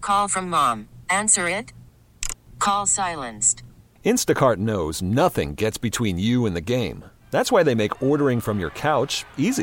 Call from mom. Answer it. Call silenced. Instacart knows nothing gets between you and the game. That's why they make ordering from your couch easy.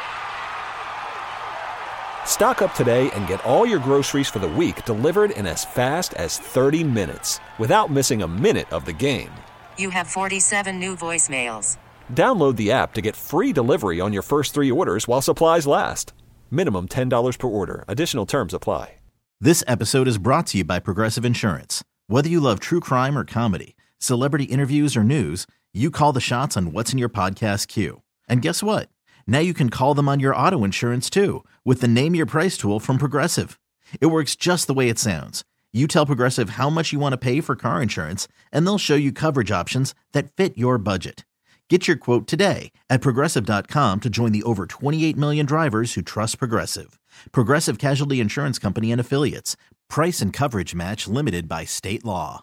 Stock up today and get all your groceries for the week delivered in as fast as 30 minutes without missing a minute of the game. You have 47 new voicemails. Download the app to get free delivery on your first 3 orders while supplies last. Minimum $10 per order. Additional terms apply. This episode is brought to you by Progressive Insurance. Whether you love true crime or comedy, celebrity interviews or news, you call the shots on what's in your podcast queue. And guess what? Now you can call them on your auto insurance too with the Name Your Price tool from Progressive. It works just the way it sounds. You tell Progressive how much you want to pay for car insurance, and they'll show you coverage options that fit your budget. Get your quote today at Progressive.com to join the over 28 million drivers who trust Progressive. Progressive Casualty Insurance Company and Affiliates. Price and coverage match limited by state law.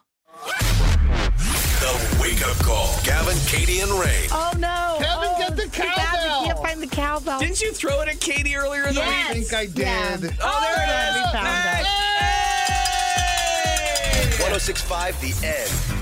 The Wake Up Call. Gavin, Katie, and Ray. Oh, no. Kevin, get the cowbell. We can't find the cowbell. Didn't you throw it at Katie earlier in the week? Yes. I think I did. Yeah. Oh, there it is. We found it. Hey! 106.5 The End.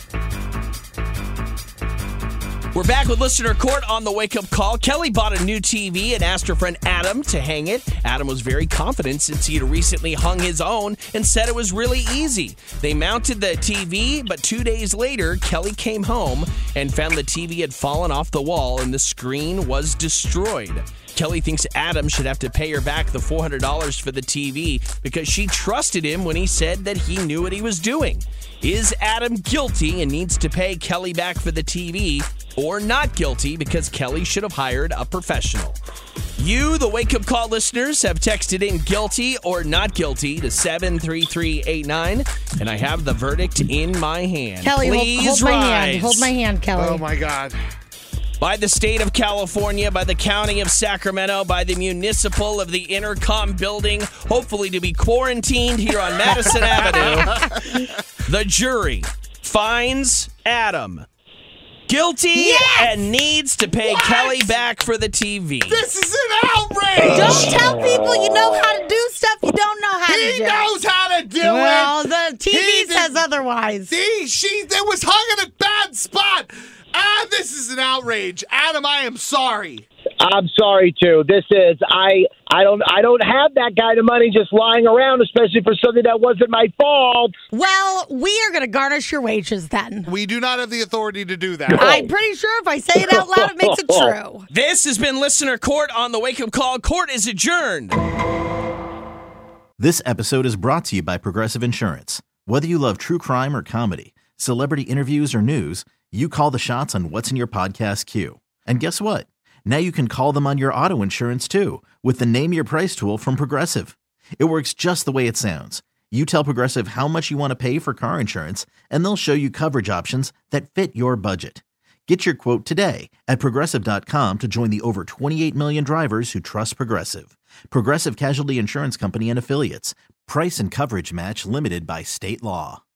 We're back with Listener Court on the Wake Up Call. Kelly bought a new TV and asked her friend Adam to hang it. Adam was very confident since he had recently hung his own and said it was really easy. They mounted the TV, but 2 days later, Kelly came home and found the TV had fallen off the wall and the screen was destroyed. Kelly thinks Adam should have to pay her back the $400 for the TV because she trusted him when he said that he knew what he was doing. Is Adam guilty and needs to pay Kelly back for the TV, or not guilty because Kelly should have hired a professional? You, the Wake Up Call listeners, have texted in guilty or not guilty to 73389, and I have the verdict in my hand. Kelly, Please hold my rise. hand. Hold my hand, Kelly. Oh, my God. By the state of California, by the county of Sacramento, by the municipal of the Intercom building, hopefully to be quarantined here on Madison Avenue, the jury finds Adam guilty and needs to pay Kelly back for the TV. This is an outrage! Don't tell people you know how to do stuff you don't know how to do. He knows how to do it! Well, the TV says otherwise. See, it was hung in a bad spot! This is an outrage. Adam, I am sorry. I'm sorry too. This is I don't have that kind of money just lying around, especially for something that wasn't my fault. Well, we are going to garnish your wages then. We do not have the authority to do that. I'm pretty sure if I say it out loud, it makes it true. This has been Listener Court on the Wake Up Call. Court is adjourned. This episode is brought to you by Progressive Insurance. Whether you love true crime or comedy, celebrity interviews or news, you call the shots on what's in your podcast queue. And guess what? Now you can call them on your auto insurance too with the Name Your Price tool from Progressive. It works just the way it sounds. You tell Progressive how much you want to pay for car insurance, and they'll show you coverage options that fit your budget. Get your quote today at Progressive.com to join the over 28 million drivers who trust Progressive. Progressive Casualty Insurance Company and Affiliates. Price and coverage match limited by state law.